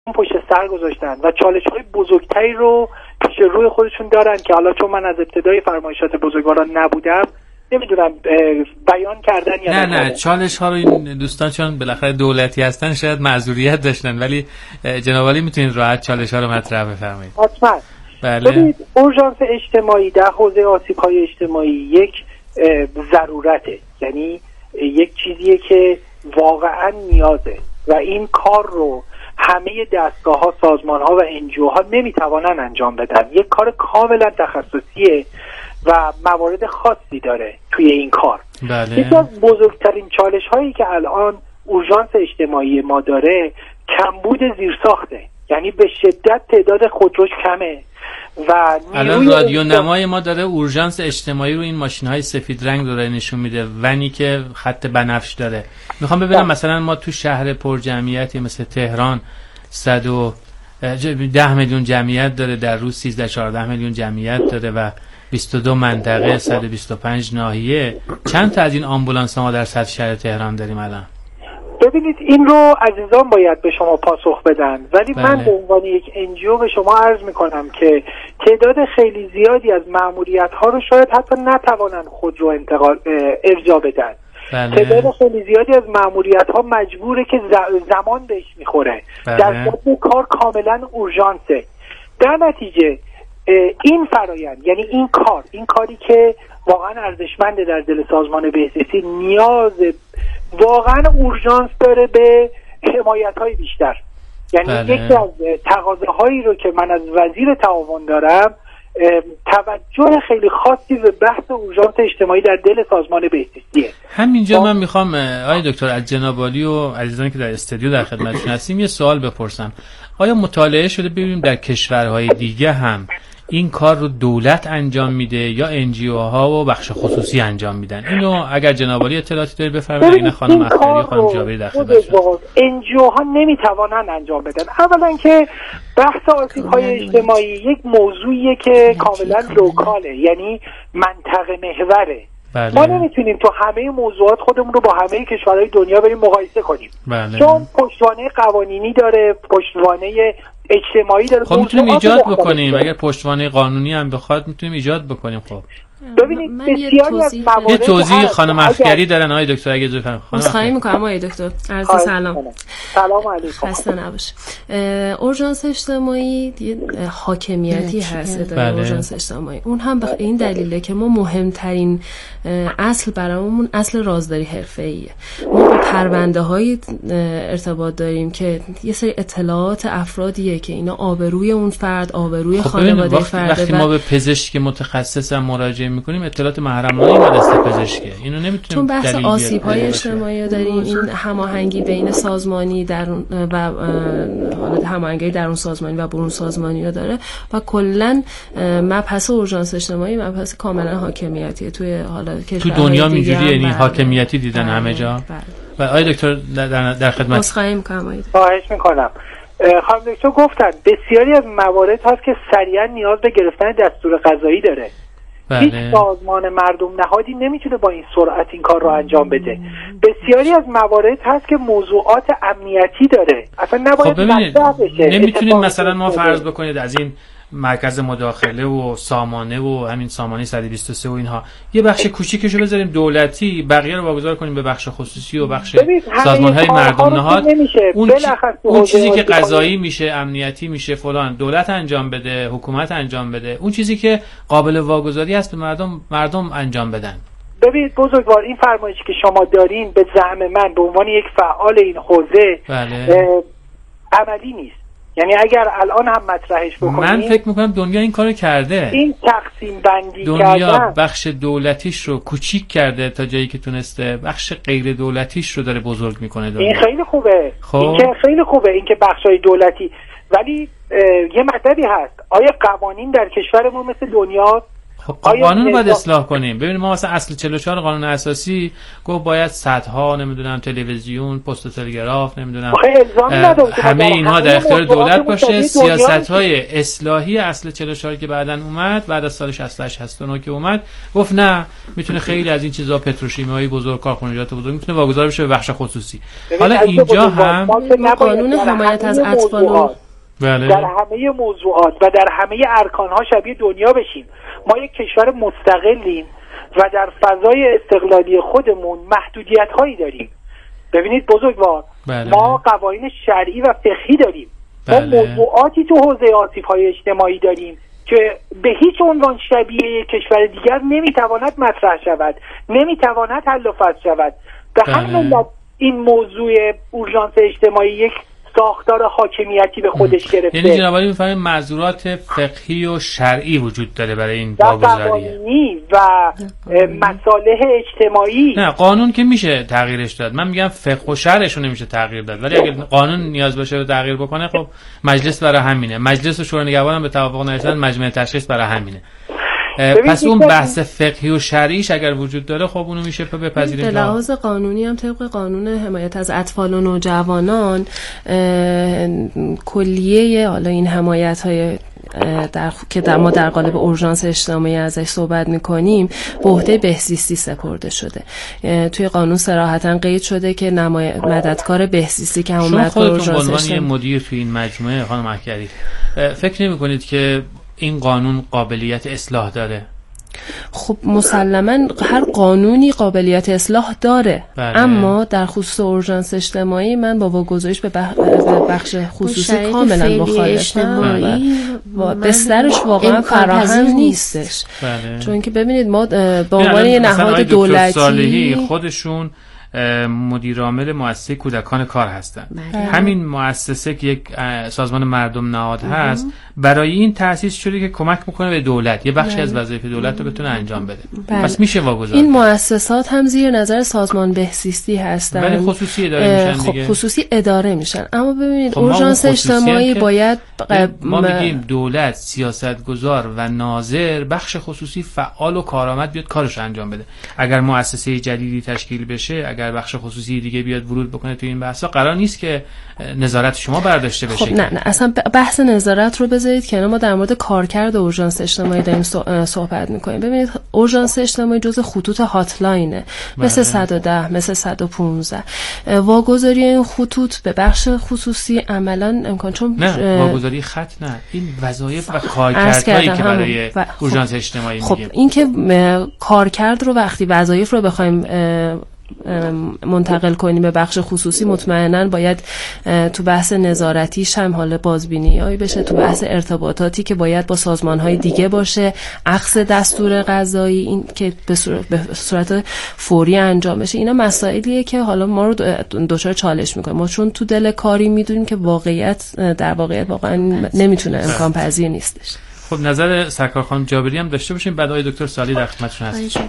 پشت سر گذاشتن و چالش‌های بزرگتری رو پیش روی خودشون دارن که حالا چون من از ابتدای فرمایشات بزرگواران نبودم نمیدونم بیان کردن یا نه چالش ها رو این دوستان چون بالاخره دولتی هستن شاید معذوریت داشتن، ولی جناب عالی میتونید راحت چالش ها رو مطرح بفرمایید. حتما. ببینید اورژانس اجتماعی در حوزه آسیب‌های اجتماعی یک ضرورته، یعنی یک چیزیه که واقعا نیازه و این کار رو همه دستگاه‌ها، سازمان‌ها و NGO‌ها نمیتوانن انجام بدن. یک کار کاملا تخصصیه و موارد خاصی داره توی این کار. بله. یکی از بزرگترین چالش‌هایی که الان اورژانس اجتماعی ما داره کمبود زیرساخته، یعنی به شدت تعداد خودروش کمه و الان رادیو نمای ما داره اورژانس اجتماعی رو این ماشین‌های سفید رنگ داره نشون میده، ونی که خط بنفش داره. میخوام ببینم مثلا ما تو شهر پرجمعیتی مثل تهران 110 میلیون جمعیت داره، در روز 13-14 میلیون جمعیت داره و 22 منطقه، 125 ناحیه. چند تا از این آمبولانس ما در سطح شهر تهران داریم الان؟ ببینید این رو عزیزان باید به شما پاسخ بدن، ولی من به عنوان یک NGO به شما عرض میکنم که تعداد خیلی زیادی از مأموریت‌ها رو شاید حتی نتوانن خود رو ارجاع بدن. تعداد خیلی زیادی از مأموریت‌ها مجبوره که زمان بهش میخوره. در صورت کار کاملا اورژانسه. در نتیجه این فرایند، یعنی این کاری که واقعا ارزشمنده در دل سازمان بهزیستی، نیاز واقعا اورژانس داره به حمایت‌های بیشتر. یعنی یکی از تقاضاهایی رو که من از وزیر تعاون دارم توجه خیلی خاصی به بحث اورژانس اجتماعی در دل سازمان بهزیستیه. همینجا من میخوام آقای دکتر از جناب عالی و عزیزانی که در استودیو در خدمتشون هستیم یه سوال بپرسم. آیا مطالعه شده ببینیم در کشورهای دیگه هم این کار رو دولت انجام میده یا NGO ها و بخش خصوصی انجام میدن؟ اینو اگر جناب عالی اطلاعاتی داری بفرمایید. این خانم اختری خانم جابری در خدمتشون. NGO ها نمیتوانن انجام بدن. اولا که بحث آسیب‌های اجتماعی یک موضوعیه که کاملا لوکاله، یعنی منطقه محوره. ما نمیتونیم تو همه موضوعات خودمون رو با همه کشورهای دنیا بریم مقایسه کنیم. چون پشتوانه قوانینی داره، پشتوانه اجتماعی داره. خب میتونیم ایجاد بکنیم اگر پشتوانه قانونی هم بخواد میتونیم ایجاد بکنیم. خب ببینید بسیاری از موارد یه توضیح خانم اختری دارن آقای دکتر اگه اجازه فرمایید. خواهی می‌کنم آقای دکتر. عرض سلام. سلام علیکم. خسته نباش. اورژانس اجتماعی حاکمیتی هست داره. اورژانس اجتماعی اون هم به این دلیله که ما مهمترین اصل برامون اصل رازداری حرفه‌ایه. ما با پرونده‌های ارتباط داریم که یه سری اطلاعات افرادیه که اینا آبروی اون فرد، آبروی خانواده فرد. وقتی ما به پزشک متخصص میکنیم اطلاعات محرمانه این دست پزشکه. اینو نمیتونیم چون بحث آسیب‌های اجتماعی داریم، این هماهنگی بین سازمانی درون و حالت هماهنگی درون سازمانی و برون سازمانی رو داره و کلا مبحث اورژانس اجتماعی مبحث کاملا حاکمیتیه توی حالا تو دنیا اینجوریه، یعنی حاکمیتی دیدن همه جا. و آقای دکتر در خدمت. مصاحبه می‌کنم. خواهش می‌کنم. خانم دکتر گفتن بسیاری از موارد هست که سریعا نیاز به گرفتن دستور قضایی داره. هیچ سازمان مردم نهادی نمیتونه با این سرعت این کار رو انجام بده. بسیاری از موارد هست که موضوعات امنیتی داره، اصلا نباید مطرح بشه. نمیتونیم مثلا ما فرض بکنید از این مرکز مداخله و سامانه و همین سامانه 123 و اینها یه بخش کوچیکشو بذاریم دولتی، بقیه رو واگذار کنیم به بخش خصوصی و بخش سازمان‌های مردم نهاد. اون چیزی که قضایی میشه، امنیتی میشه، فلان دولت انجام بده، حکومت انجام بده. اون چیزی که قابل واگذاری است به مردم انجام بدن. ببینید بزرگوار، این فرمایشی که شما دارین به زعم من به عنوان یک فعال این حوزه عملی نیست. یعنی اگر الان هم مطرحش بکنیم، من فکر میکنم دنیا این کارو کرده. این تقسیم بندی دنیا بخش دولتیش رو کوچیک کرده تا جایی که تونسته، بخش غیر دولتیش رو داره بزرگ میکنه دنیا. این خیلی خوبه. این که خیلی خوبه این که بخشای دولتی، ولی یه مطلبی هست. آیا قوانین در کشورمون مثل دنیا؟ خب قانون رو باید اصلاح کنیم. ببینید ما مثلا اصل 44 قانون اساسی گفت باید صدها نمیدونم تلویزیون، پست تلگراف، نمیدونم همه اینها در اختیار دولت باشه. سیاست‌های اصلاحی اصل 44 که بعداً اومد بعد از سال 68 69 که اومد گفت نه، میتونه خیلی از این چیزا پتروشیمیایی بزرگ، کارخانجات بزرگ میتونه واگذار بشه به بخش خصوصی. حالا اینجا هم قانون حمایت از اطفال بله. در همه موضوعات و در همه ارکان‌ها شبیه دنیا بشیم. ما یک کشور مستقلیم و در فضای استقلالی خودمون محدودیت‌هایی داریم. ببینید بزرگوار، بله. ما قوانین شرعی و فقهی داریم. بله. ما موضوعاتی تو حوزه آسیب‌های اجتماعی داریم که به هیچ عنوان شبیه کشور دیگر نمیتواند مطرح شود، نمیتواند حل و فصل شود. به همین علت این موضوع اورژانس اجتماعی یک ساختار حاکمیتی به خودش گرفته. یعنی جناب عالی می‌فهمید معذورات فقهی و شرعی وجود داره برای این واگذاری و مصالح اجتماعی. نه قانون که میشه تغییرش داد، من میگم فقه و شرعش رو نمیشه تغییر داد، ولی اگه قانون نیاز باشه رو تغییر بکنه خب مجلس برای همینه، مجلس و شورای نگهبان هم به توافق نرسیدن، مجمع تشخیص برای همینه. پس اون بحث فقهی و شرعیش اگر وجود داره خب اونو میشه بپذیریم. به لحاظ قانونی هم طبق قانون حمایت از اطفال و نوجوانان کلیه حالا این حمایت‌های که ما در قالب اورژانس اجتماعی ازش صحبت می‌کنیم به عهده بهزیستی سپرده شده. توی قانون صراحتاً قید شده که مددکار بهزیستی که همون اورژانس اجتماعی مدیر توی این مجموعه خانم اکبری فکر نمی‌کنید که این قانون قابلیت اصلاح داره؟ خب مسلماً هر قانونی قابلیت اصلاح داره. بله. اما در خصوص اورژانس اجتماعی من با واگذاریش به بخش خصوصی کاملا مخالفم. بسترش واقعا فراهم نیستش. بله. چون که ببینید ما به عنوان یه نهاد دولتی خودشون مدیر عامل مؤسسه کودکان کار هستن. همین مؤسسه که یک سازمان مردم نهاد هست برای این تأسیس شده که کمک میکنه به دولت یه بخشی از وظایف دولت رو بتونه انجام بده. پس میشه واگذار. این مؤسسات هم زیر نظر سازمان بهزیستی هستن ولی خصوصی اداره میشن دیگه. خصوصی اداره میشن. اما ببینید اورژانس اجتماعی باید ما میگیم دولت، سیاستگزار و ناظر بخش خصوصی فعال و کارآمد بیاد کارش انجام بده. اگر مؤسسه جدیدی تشکیل بشه، اگر بخش خصوصی دیگه بیاد ورود بکنه تو این بحثا، قرار نیست که نظارت شما برداشته بشه. خب نه اصلا بحث نظارت رو بذارید که ما در مورد کارکرد اورژانس اجتماعی داریم صحبت می‌کنیم. ببینید اورژانس اجتماعی جزء خطوط هاتلاینه، مثل 110 مثل 115. واگذاری این خطوط به بخش خصوصی عملاً امکان چون نه واگذاری خط نه، این وظایف و کارکردهایی که برای اورژانس اجتماعی میگیم. خب این که کارکرد رو وقتی وظایف رو بخوایم منتقل کنیم به بخش خصوصی، مطمئناً باید تو بحث نظارتیش هم حال بازبینیایی بشه، تو بحث ارتباطاتی که باید با سازمان‌های دیگه باشه، اخذ دستور قضایی این که به صورت فوری انجام بشه. اینا مسائلیه که حالا ما رو دچار چالش میکنه. ما چون تو دل کاری میدونیم که در واقعیت واقعا نمیتونه امکان پذیر نیستش. خب نظر سرکار خانم جابری هم داشته باشیم، بعد آقای دکتر سالی در خدمتتون هستیم.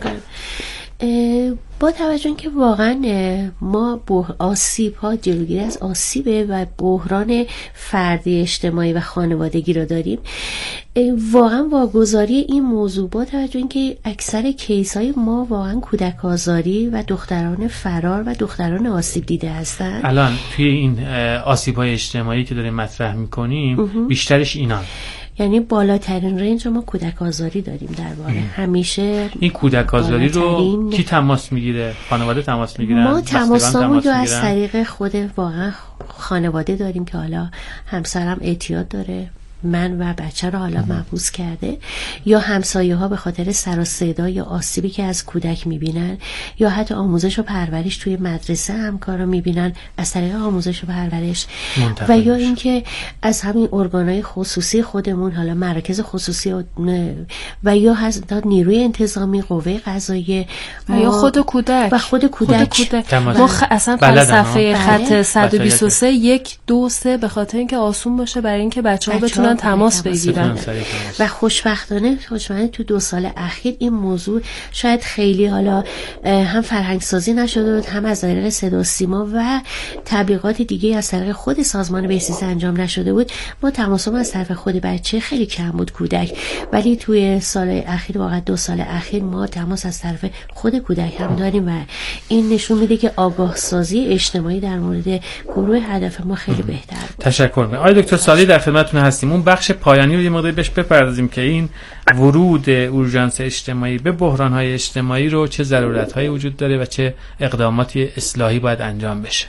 با توجه که واقعا ما آسیب ها جلوگیری از آسیب و بحران فردی اجتماعی و خانوادگی رو داریم، واقعا واگذاری این موضوع با توجه که اکثر کیس های ما واقعا کودک آزاری و دختران فرار و دختران آسیب دیده هستن. الان توی این آسیب های اجتماعی که داریم مطرح میکنیم بیشترش اینا، یعنی بالاترین رنج ما کودک آزاری داریم در واقع. همیشه این کودک آزاری رو کی تماس میگیره؟ خانواده تماس میگیرن؟ ما تماسامون از طریق خود واقعا خانواده داریم که حالا همسرم اعتیاد داره، من و بچه رو حالا محبوس کرده، یا همسایه ها به خاطر سر و صدا یا آسیبی که از کودک میبینن، یا حتی آموزش و پرورش توی مدرسه همکار رو میبینن از طریق آموزش و پرورش، و یا اینکه از همین ارگانهای خصوصی خودمون، حالا مراکز خصوصی و یا حتی نیروی انتظامی، قوه قضاییه یا خود کودک و خود کودک. ما اصلا فلسفه خط 123 1 2 3 به خاطر اینکه آسون باشه برای اینکه بچه‌ها بتونن بتونن تماس بگیرن. و خوشبختانه تو 2 سال اخیر این موضوع شاید خیلی حالا هم فرهنگ سازی نشده بود، هم از طریق صدا و سیما و تبلیغات دیگه از طریق خود سازمان بهزیستی انجام نشده بود. ما تماسمون از طرف خود بچه خیلی کم بود کودک، ولی توی سال اخیر، واقعا 2 سال اخیر، ما تماس از طرف خود کودک هم داریم و این نشون میده که آگاه سازی اجتماعی در مورد گروه هدف ما خیلی بهتر بود. تشکر می‌کنم. آقای دکتر صالحی در خدمتتون هستیم. اون بخش پایانی رو یه مقدار بهش بپردازیم که این ورود اورژانس اجتماعی به بحران‌های اجتماعی رو چه ضرورت‌هایی وجود داره و چه اقداماتی اصلاحی باید انجام بشه.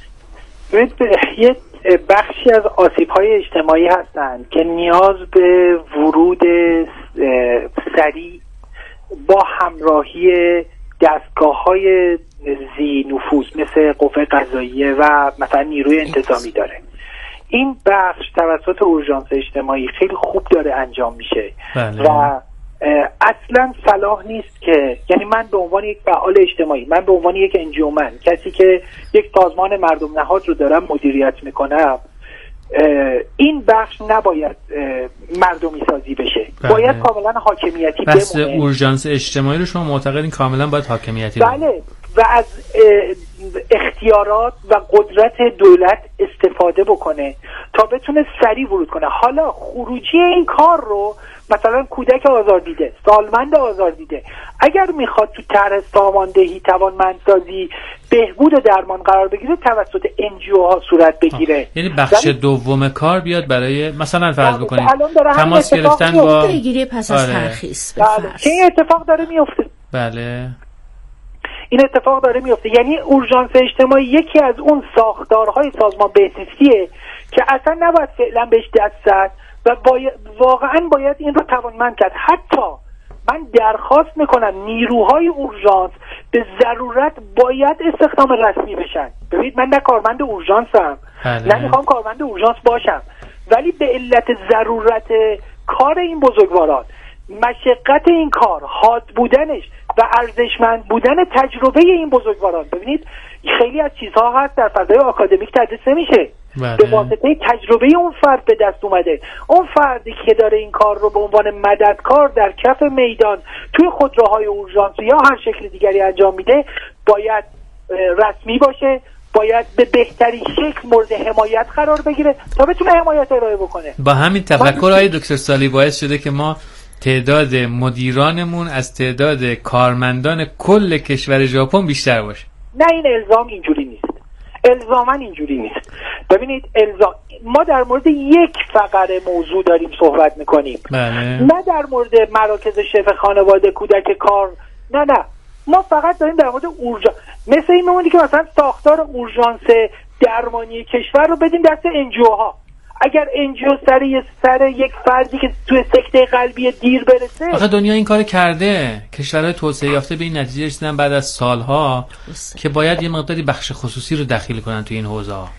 یه بخشی از آسیب‌های اجتماعی هستند که نیاز به ورود سریع با همراهی دستگاه‌های ذی نفوذ مثل قوه قضاییه و مثلا نیروی انتظامی داره. این بخش توسط اورژانس اجتماعی خیلی خوب داره انجام میشه و اصلا صلاح نیست که، یعنی من به عنوان یک فعال اجتماعی، من به عنوان یک انجمن، کسی که یک سازمان مردم نهاد رو دارم مدیریت میکنم، این بخش نباید مردمی سازی بشه. باید کاملا حاکمیتی بمونه. بحث اورژانس اجتماعی رو شما معتقدین کاملا باید حاکمیتی بمونه؟ بله، و از اختیارات و قدرت دولت استفاده بکنه تا بتونه سریع ورود کنه. حالا خروجی این کار رو مثلا کودک آزاردیده، سالمند آزاردیده، اگر میخواد تو طرح ساماندهی توانمندسازی بهبود درمان قرار بگیره، توسط NGO ها صورت بگیره. یعنی بخش دوم کار بیاد برای مثلا فرض بکنید تماس گرفتن با بگیری پس از ترخیص. که این اتفاق داره میفته. بله، این اتفاق داره میفته. یعنی اورژانس اجتماعی یکی از اون ساختارهای سازمان بهزیستیه که اصلا نباید فعلا بهش دست زد و واقعا باید این رو توانمند کرد. حتی من درخواست میکنم نیروهای اورژانس به ضرورت باید استخدام رسمی بشن. ببینید من نه کارمند اورژانسم، نه میخوام کارمند اورژانس باشم، ولی به علت ضرورت کار این بزرگواران، مشقت این کار، حاد بودنش و ارزشمند بودن تجربه این بزرگواران، ببینید خیلی از چیزها هست در فضای آکادمیک تدریس نمیشه، به واسطه تجربه اون فرد به دست اومده. اون فردی که داره این کار رو به عنوان مددکار در کف میدان توی خودروهای اورژانس یا هر شکل دیگری انجام میده، باید رسمی باشه، باید به بهترین شکل مورد حمایت قرار بگیره تا بتونه حمایت ارائه بکنه. با همین تفکر های دکتر صالحی باعث شده که ما تعداد مدیرانمون از تعداد کارمندان کل کشور ژاپن بیشتر باشه. نه، این الزام اینجوری نیست. الزاماً اینجوری نیست. ببینید ما در مورد یک فقره موضوع داریم صحبت میکنیم. نه در مورد مراکز شفا خانواده، کودک کار. نه ما فقط داریم در مورد اورژانس. مثل این میمونی که مثلا ساختار اورژانس درمانی کشور رو بدیم دست NGO ها. اگر NGO سر یک فردی که توی سکته قلبی دیر برسه، آخه دنیا این کار کرده. کشورهای توسعه یافته به این نتیجه رسیدن بعد از سالها که باید یه مقداری بخش خصوصی رو دخیل کنن توی این حوزه ها.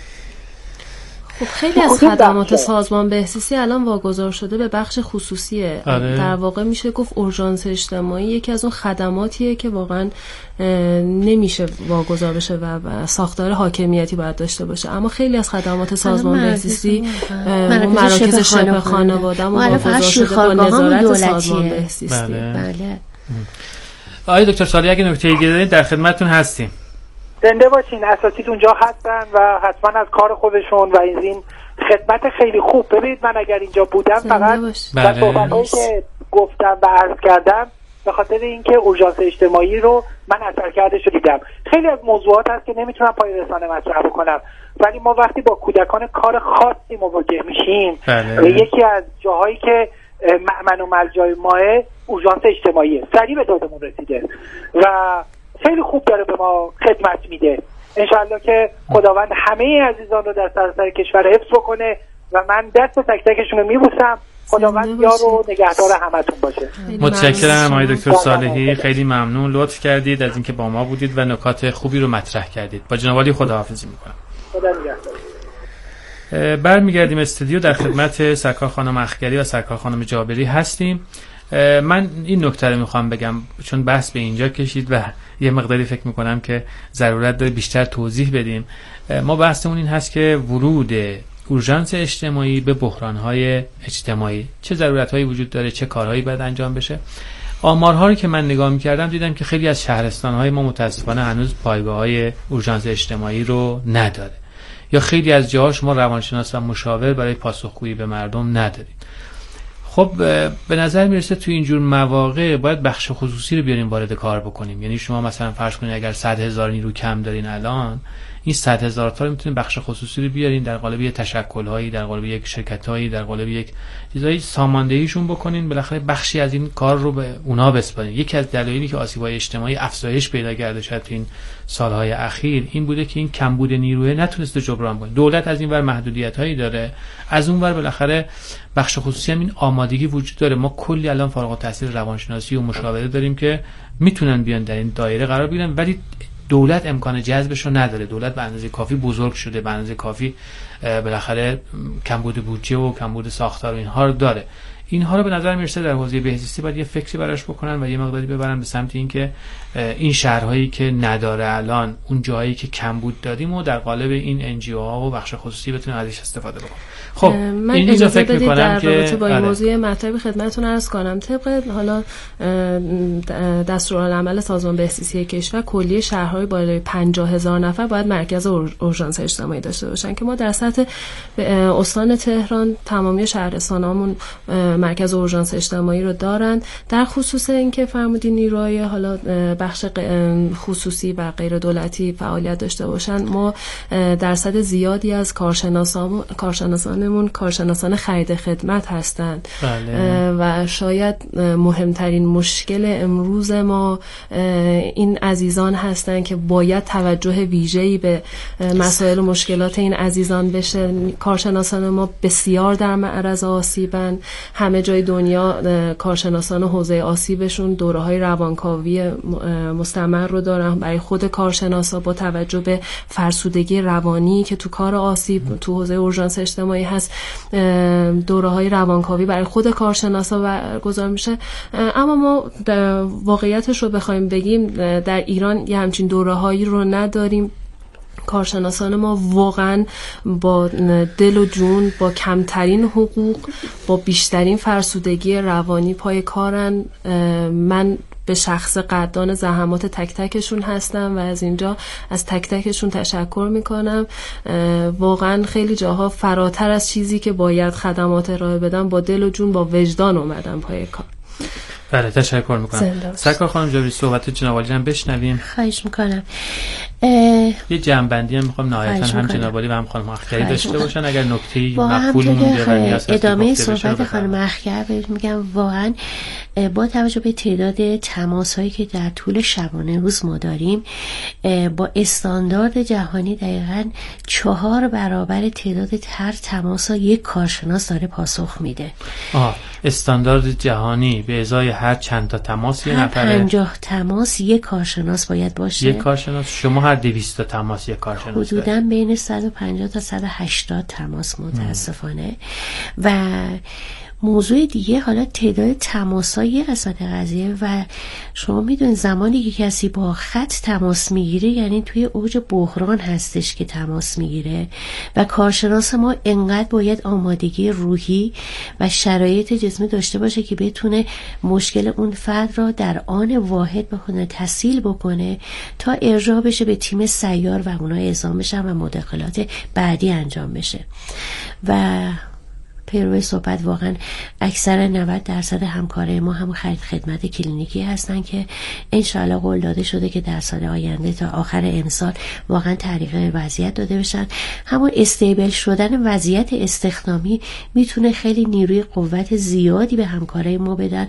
خب خیلی از خدمات سازمان بهزیستی الان واگذار شده به بخش خصوصیه. در واقع میشه گفت اورژانس اجتماعی یکی از اون خدماتیه که واقعا نمیشه واگذار بشه و ساختار حاکمیتی باید داشته باشه. اما خیلی از خدمات سازمان بهزیستی، مراکز شبه خانواده واگذار شده با نظارت سازمان بهزیستی. بله. آقای دکتر صالحی اگه نکته‌ای دارید در خدمتتون هستیم. زنده باشین. اساتید اونجا هستن و حتما از کار خودشون و این خدمت خیلی خوب. ببینید من اگر اینجا بودم فقط در صحبت‌هایی که گفتم و عرض کردم به خاطر اینکه اورژانس اجتماعی رو من اثرکردش رو دیدم. خیلی از موضوعات هست که نمیتونم پای رسانه مطرح بکنم، ولی ما وقتی با کودکان کار خاصی مواجه میشیم، یکی از جاهایی که مأمن و ملجای ماه اورژانس اجتماعیه، سریع به دادمون رسیده و خیلی خوب داره به ما خدمت میده. انشاءالله که خداوند همه عزیزان رو در سراسر کشور حفظ بکنه و من دست تک تکشون رو میبوسم. خداوند یار و نگهدار همتون باشه. متشکرم آقای دکتر صالحی، خیلی ممنون، لطف کردید از اینکه با ما بودید و نکات خوبی رو مطرح کردید. با جناب عالی خداحافظی میکنم. خدا نگهدار. برمیگردیم استودیو. در خدمت سرکار خانم اخگری و سرکار خانم جابری هستیم. من این نکته رو میخوام بگم چون بحث به اینجا کشید و یه مقداری فکر میکنم که ضرورت داره بیشتر توضیح بدیم. ما بحثمون این هست که ورود اورژانس اجتماعی به بحران‌های اجتماعی، چه ضرورت‌هایی وجود داره، چه کارهایی باید انجام بشه. آمارها رو که من نگاه می‌کردم دیدم که خیلی از شهرستان‌های ما متأسفانه هنوز پایگاه‌های اورژانس اجتماعی رو نداره، یا خیلی از جاها شما روانشناس و مشاور برای پاسخگویی به مردم ندارید. خب به نظر میرسه تو اینجور مواقع باید بخش خصوصی رو بیاریم وارد کار بکنیم. یعنی شما مثلا فرض کنید اگر 100,000 نیرو کم دارین الان، این 100,000 تا رو میتونید بخش خصوصی رو بیارین در قالب یک تشکل‌هایی، در قالب یک شرکت‌هایی، در قالب یک چیزای ساماندهیشون بکنین، بالاخره بخشی از این کار رو به اونا بسپارین. یکی از دلایلی که آسیب‌های اجتماعی افزایش پیدا کرده شد تو این سال‌های اخیر این بوده که این کمبود نیروی نتونسته جبران کنه. دولت از این ور محدودیت‌هایی داره، از اون ور بالاخره بخش خصوصی هم این آمادگی وجود داره. ما کلی الان فارغ التحصیل روانشناسی و مشاوره داریم که میتونن بیان در این دایره قرار بگیرن، ولی دولت امکان جذبش رو نداره. دولت به اندازه کافی بزرگ شده، به اندازه کافی بالاخره کمبود بودجه و کمبود ساختار و اینها رو داره. اینها رو به نظر میرسه در حوزه بهزیستی باید یه فکری براش بکنن و یه مقداری ببرن به سمت این که این شهرهایی که نداره الان اون جایی که کمبود دادیم و در قالب این NGO ها و بخش خصوصی بتونن ازش استفاده بکنن. خب من اینجا فکر می‌کنم در که رابطه با این موضوع مطلبی خدمتتون عرض کنم. طبق حالا دستورالعمل سازمان بهزیستی کشور کلیه شهرهای بالای 50,000 نفر باید مرکز اورژانس اجتماعی داشته باشن که ما در سطح استان تهران تمامی شهرستانامون مرکز اورژانس اجتماعی رو دارن. در خصوص اینکه فرمودین نیروهای حالا بخش خصوصی و غیر دولتی فعالیت داشته باشن، ما درصد زیادی از کارشناسانمون کارشناسان خرید خدمت هستند. بله. و شاید مهمترین مشکل امروز ما این عزیزان هستند که باید توجه ویژه‌ای به مسائل و مشکلات این عزیزان بشه. کارشناسان ما بسیار در معرض آسیبن. همه جای دنیا کارشناسان حوزه آسیبشون دوره‌های روانکاوی مستمر رو دارن برای خود کارشناسا با توجه به فرسودگی روانی که تو کار آسیب تو حوزه اورژانس اجتماعی هست. دوره‌های روانکاوی برای خود کارشناسا برگزار میشه، اما ما واقعیتش رو بخوایم بگیم در ایران یه همچین دوره‌هایی رو نداریم. کارشناسان ما واقعا با دل و جون، با کمترین حقوق، با بیشترین فرسودگی روانی پای کارن. من به شخص قدردان زحمات تک تکشون هستم و از اینجا از تک تکشون تشکر میکنم. واقعا خیلی جاها فراتر از چیزی که باید خدمات ارائه بدم با دل و جون، با وجدان اومدم پای کار. بله، تشکر میکنم. سرکار خانم جاوری، صحبت جناب عالی هم بشنویم. خواهش میکنم. یه جنبندی هم میخوام نهایتا هم جناب عالی و هم خانم اخگری داشته باشن. اگر نکته‌ای مقبول مونده ادامه صحبت خانم اخگر بهش میگم، واقعا با توجه به تعداد تماس‌هایی که در طول شبانه روز ما داریم با استاندارد جهانی دقیقاً 4 برابر تعداد هر تماس‌ها یک کارشناس داره پاسخ میده. استاندارد جهانی به ازای هر چند تا تماس یه نفره 50 تماس یک کارشناس باید باشه. یک کارشناس. شما هر 200 تا تماس یک کارشناس حدوداً بین 150 تا 180 تماس متاسفانه. و موضوع دیگه حالا تعداد تماس‌های یه قسمت قضیه و شما میدونید زمانی که کسی با خط تماس میگیره یعنی توی اوج بحران هستش که تماس میگیره و کارشناس ما انقدر باید آمادگی روحی و شرایط جسمی داشته باشه که بتونه مشکل اون فرد را در آن واحد بکنه تسهیل بکنه تا ارجاع بشه به تیم سیار و اونا اعزام بشن و مداخلات بعدی انجام بشه. و پیروی صحبت واقعا اکثر 90% همکارای ما هم خرید خدمت کلینیکی هستن که انشاءالله قول داده شده که در سال آینده تا آخر امسال واقعا تعریف وضعیت داده بشن. همون استیبل شدن وضعیت استخدامی میتونه خیلی نیروی قوت زیادی به همکارای ما بدن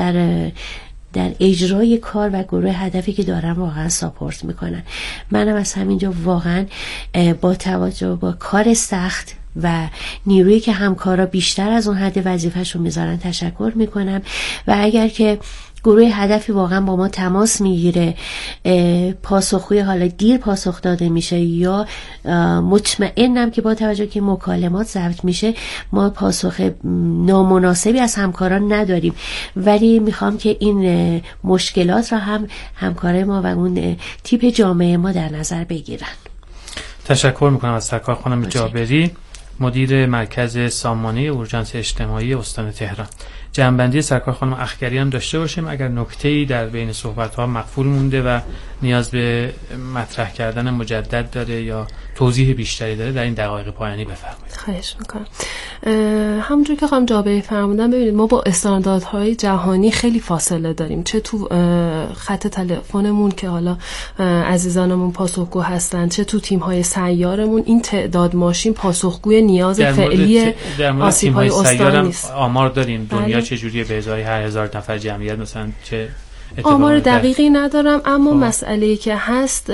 در اجرای کار و گروه هدفی که دارن واقعا ساپورت میکنن. منم از همینجا واقعا با توجه با کار سخت و نیرویی که همکارا بیشتر از اون حد وظیفه‌شون میذارن تشکر میکنم. و اگر که گروه هدفی واقعا با ما تماس میگیره، پاسخگوی حالا دیر پاسخ داده میشه یا مطمئنم که با توجه که مکالمات ضبط میشه ما پاسخ نامناسبی از همکاران نداریم، ولی میخوام که این مشکلات را هم همکارای ما و اون تیپ جامعه ما در نظر بگیرن. تشکر میکنم از سرکار خانم جابری. مدیر مرکز سامانه اورژانس اجتماعی استان تهران. جنبندی سرکار خانم اخگری هم داشته باشیم اگر نکته‌ای در بین صحبت‌ها مقفول مونده و نیاز به مطرح کردن مجدد داره یا توضیح بیشتری داره در این دقایق پایانی بفرمایید. خواهش میکنم. همونجور که خانم جابری فرمودن، ببینید ما با استانداردهای جهانی خیلی فاصله داریم، چه تو خط تلفنمون که حالا عزیزانمون پاسخگو هستن، چه تو تیم‌های سیارمون. این تعداد ماشین پاسخگوی نیاز فعلی آسیب‌های استان نیست. آمار داریم دنیا چجوریه به ازای هر 1000 نفر جمعیت مثلا چه آمار دقیقی ندارم، اما مسئله‌ای که هست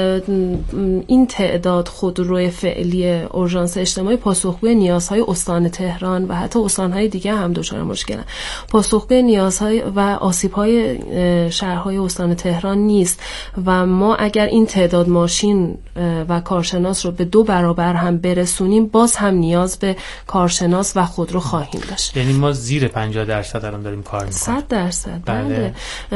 این تعداد خودروی فعلی اورژانس اجتماعی پاسخگوی نیازهای استان تهران و حتی استان‌های دیگه هم دچار مشکلن. پاسخگوی نیازهای و آسیب‌های شهرهای استان تهران نیست و ما اگر این تعداد ماشین و کارشناس رو به 2 برابر هم برسونیم باز هم نیاز به کارشناس و خودرو خواهیم داشت. یعنی ما زیر 50% الان داریم کار می‌کنیم. 100%. بله.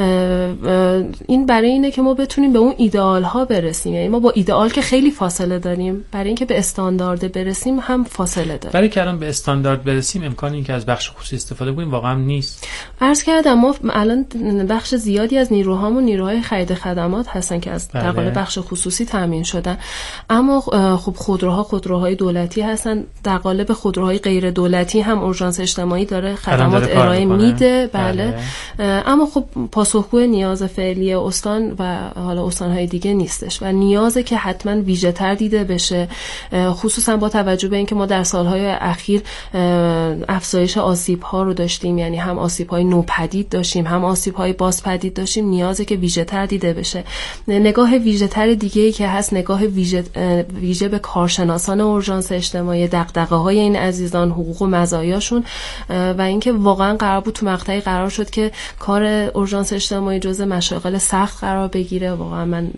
این برای اینه که ما بتونیم به اون ایدئال ها برسیم. یعنی ما با ایدئال که خیلی فاصله داریم، برای اینکه به استاندارد برسیم هم فاصله داریم. برای که الان به استاندارد برسیم امکان این که از بخش خصوصی استفاده کنیم واقعا نیست. عرض کردم ما الان بخش زیادی از نیروهامون نیروهای خرید خدمات هستن که از در قالب بخش خصوصی تامین شدن، اما خب خودروهای دولتی هستن. در قالب خودروهای غیر دولتی هم اورژانس اجتماعی داره خدمات ارائه میده. بله. اما خب پاسخگوی نیاز فعلی استان و حالا استان‌های دیگه نیستش و نیازه که حتما ویژه‌تر دیده بشه، خصوصا با توجه به اینکه ما در سال‌های اخیر افزایش آسیب‌ها رو داشتیم، یعنی هم آسیب‌های نوپدید داشتیم هم آسیب‌های بازپدید داشتیم. نیازه که ویژه‌تر دیده بشه. نگاه ویژه‌تر دیگه‌ای که هست نگاه ویژه به کارشناسان اورژانس اجتماعی، دغدغه‌های این عزیزان، حقوق و مزایاشون و اینکه واقعا قرار بود تو مقطعی قرار شد که کار اورژانس اجتماعی جزء مشاغل سخت قرار بگیره. واقعا من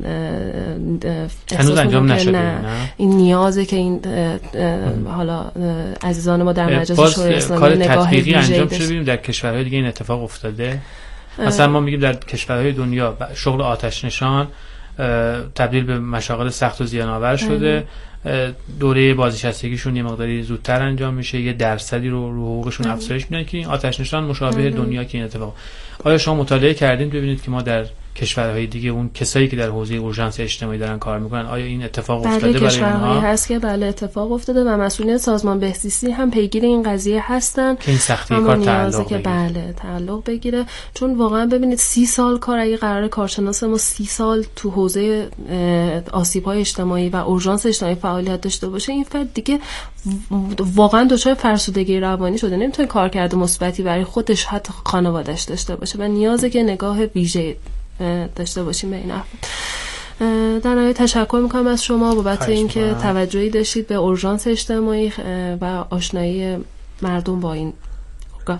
هنوز انجام نشده. نه. این نیازه که این حالا عزیزان ما در مجلس شورای اسلامی نگاه تطبیقی انجام شده. ببینیم در کشورهای دیگه این اتفاق افتاده. مثلا ما میگیم در کشورهای دنیا شغل آتش نشان تبدیل به مشاغل سخت و زیان‌آور شده. دوره بازنشستگیشون یه مقداری زودتر انجام میشه، یه درصدی رو حقوقشون افزایش میدن که این آتش نشان مشابه دنیا که این اتفاق. آیا شما مطالعه کردین ببینید که ما در کشورهای دیگه اون کسایی که در حوزه اورژانس اجتماعی دارن کار میکنن آیا این اتفاق افتاده برای کشورهایی هست که بله اتفاق افتاده و مسئولین سازمان بهزیستی هم پیگیر این قضیه هستن که این سختی کار تعلق که بله تعلق بگیره. چون واقعا ببینید 30 سال کار، اگه قرار کارشناس ما 30 سال تو حوزه آسیب‌های اجتماعی و اورژانس اجتماعی فعالیت داشته باشه، این فرد دیگه واقعا دچار فرسودگی روانی شده، نمیتونه کارکرد مثبتی برای خودش حتی خانواده‌اش داشته باشه و نیازه که نگاه ویژه داشته باشیم به این افراد. در نهایت تشکر میکنم از شما بابت اینکه توجهی داشتید به اورژانس اجتماعی و آشنایی مردم با این ارگان.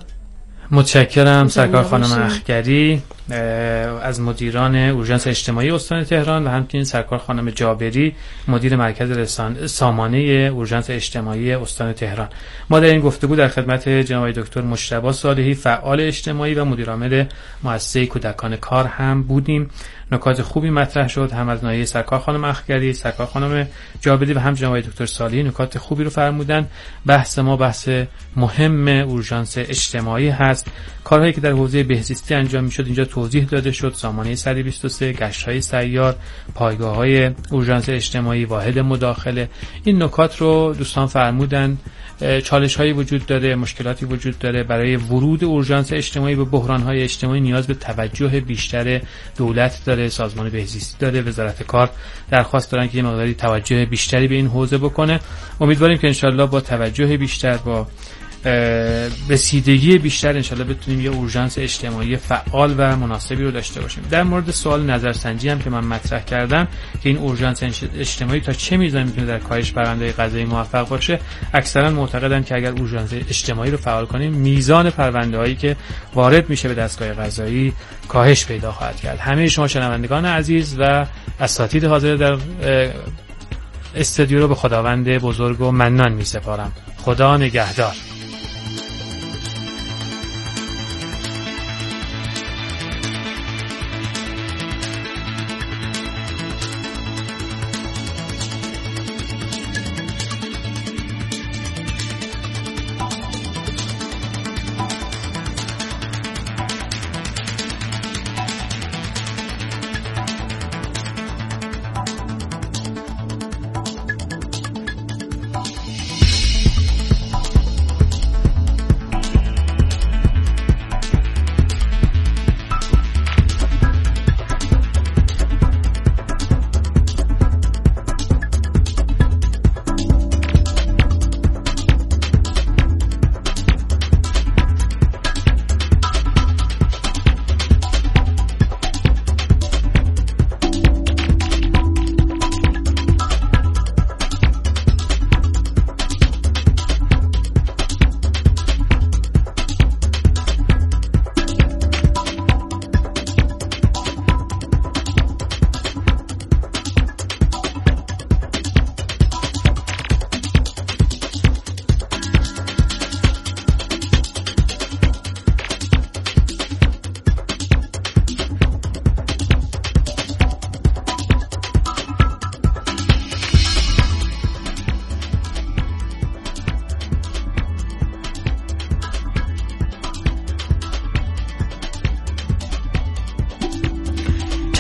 متشکرم سرکار خانم اخگری از مدیران اورژانس اجتماعی استان تهران و همچنین سرکار خانم جابری مدیر مرکز سامانه اورژانس اجتماعی استان تهران. ما در این گفتگو در خدمت جناب دکتر مجتبی صالحی فعال اجتماعی و مدیر عامل مؤسسه کودکان کار هم بودیم. نکات خوبی مطرح شد هم از ناحیه سرکار خانم اخگری، سرکار خانم جابری و هم جناب دکتر صالحی نکات خوبی رو فرمودن. بحث ما بحث مهم اورژانس اجتماعی هست. کارهایی که در حوزه بهزیستی انجام میشد اینجا توضیح داده شد. سامانه 123، گشت‌های سیار، پایگاه‌های اورژانس اجتماعی، واحد مداخله. این نکات رو دوستان فرمودن. چالش‌هایی وجود داره، مشکلاتی وجود داره. برای ورود اورژانس اجتماعی به بحران‌های اجتماعی نیاز به توجه بیشتر دولت داره، سازمان بهزیستی داره، وزارت کار درخواست دارن که یه مقداری توجه بیشتری به این حوزه بکنه. امیدواریم که انشالله با توجه بیشتر، با رسیدگی بیشتر انشالله بتونیم یه اورژانس اجتماعی فعال و مناسبی رو داشته باشیم. در مورد سوال نظرسنجی هم که من مطرح کردم که این اورژانس اجتماعی تا چه میزان میتونه در کاهش پرونده‌های قضایی موفق باشه، اکثرا معتقدن که اگر اورژانس اجتماعی رو فعال کنیم میزان پرونده‌هایی که وارد میشه به دستگاه قضایی کاهش پیدا خواهد کرد. همه شما شنوندگان عزیز و اساتید حاضر در استودیو رو به خداوند بزرگ و منان میسپارم. خدا نگهدار.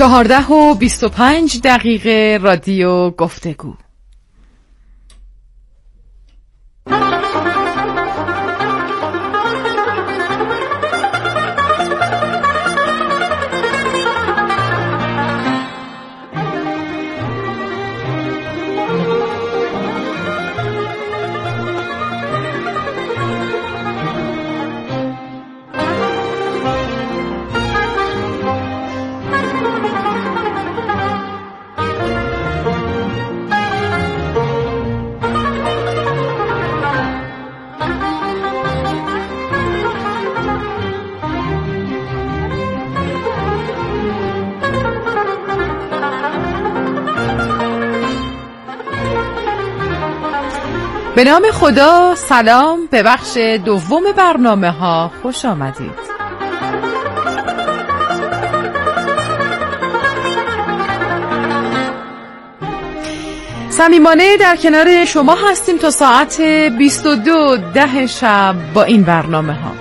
14:25 رادیو گفتگو. به نام خدا، سلام، به بخش دوم برنامه ها خوش آمدید. صمیمانه در کنار شما هستیم تا ساعت 22:10 شب با این برنامه ها.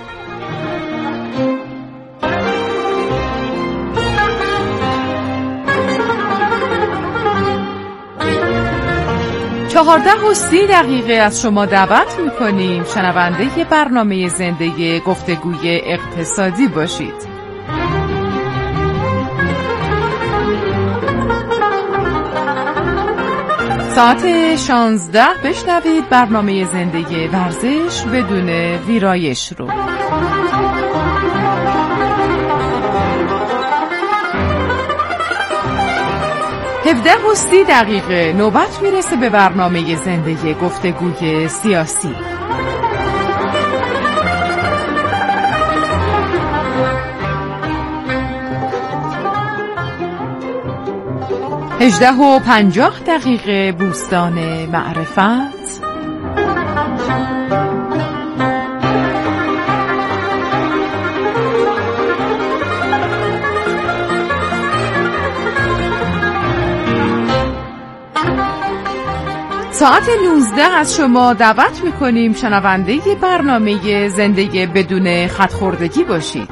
چهارده و 30 دقیقه از شما دعوت میکنیم شنونده برنامه زنده گفتگوی اقتصادی باشید. ساعت 16 بشنوید برنامه زنده ورزش بدون ویرایش رو. 17:30 دقیقه نوبت میرسه به برنامه زنده گفتگوی سیاسی. هجده و 50 دقیقه بوستان معرفت. ساعت 19 از شما دعوت میکنیم شنونده برنامه زنده بدون خط‌خوردگی باشید.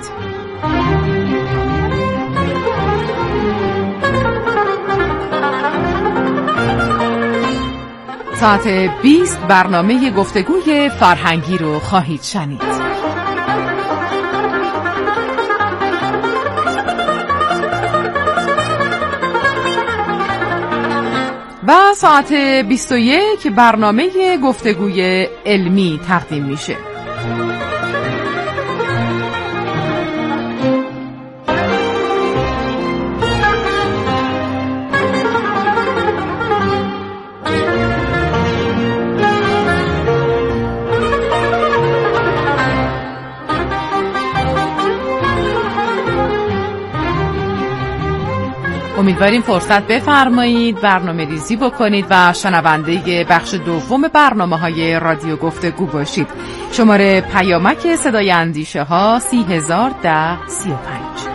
ساعت 20 برنامه گفتگوی فرهنگی رو خواهید شنید. و ساعت 21 برنامه گفتگوی علمی تقدیم میشه. امیدواریم فرصت بفرمایید، برنامه ریزی بکنید و شنونده بخش دوم برنامه‌های رادیو گفتگو باشید. شماره پیامک صدای اندیشه ها 301035.